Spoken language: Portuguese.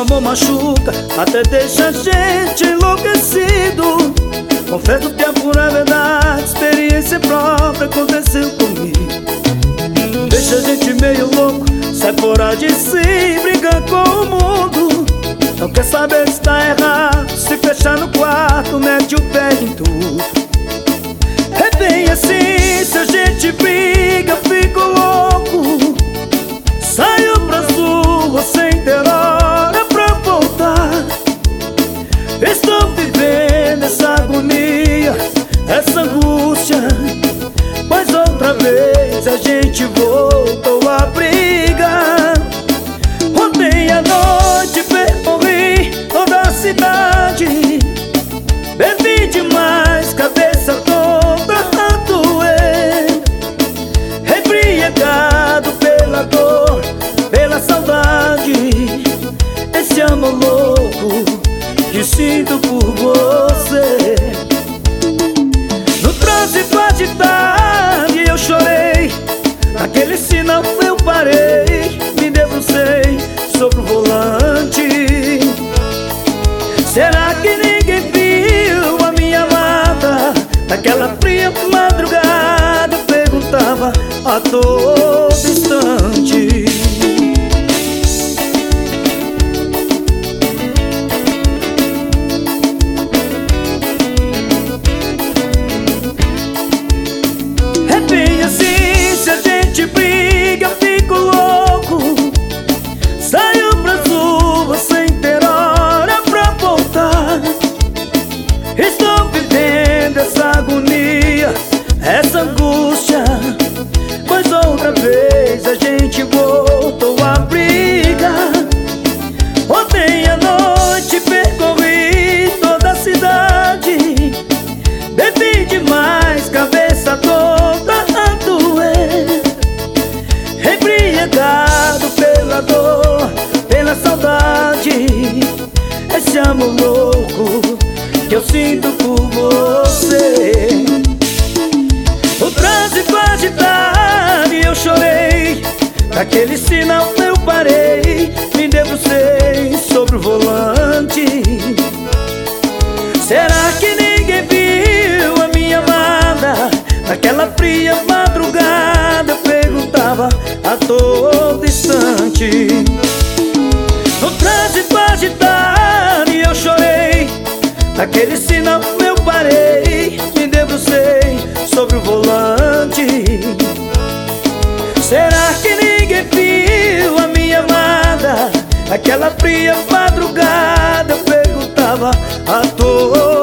amor machuca, até deixa a gente enlouquecido. Confesso que a pura verdade, experiência própria aconteceu comigo. Deixa a gente meio louco, sai fora de si, briga com o mundo. Não quer saber se tá errado, se fechar no quarto, mete o pé em tudo. É bem assim, se a gente briga, fico louco. Saio pras ruas sem ter hora pra voltar. Estou vivendo essa agonia, essa angústia, mas outra vez a gente voltou a brigar. Ontem à noite percorri toda a cidade, bebi demais, cabeça toda a doer, embriagado pela dor, pela saudade, esse amor louco que sinto por você. No trânsito agitado eu chorei, naquele sinal eu parei, me debrucei sobre o volante. Será que ninguém viu a minha amada? Naquela fria madrugada eu perguntava a todo instante. É bem assim, se a gente briga, fico louco. Saio pras ruas sem ter hora pra voltar. Estou vivendo essa agonia, essa angústia, mas outra vez a gente voltou a brigar. Ontem à noite percorri toda a cidade, bebi demais, cabeça toda a doer, embriagado pela dor, pela saudade, esse amor louco que eu sinto por você. O trânsito agitado e eu chorei, naquele sinal eu parei, me debrucei sobre o volante. Será que ninguém viu a minha amada? Naquela fria madrugada eu perguntava a todo instante. No trânsito agitado e eu chorei, naquele sinal eu parei, me debrucei sobre o volante. Será que ninguém viu a minha amada? Naquela fria madrugada eu perguntava a todos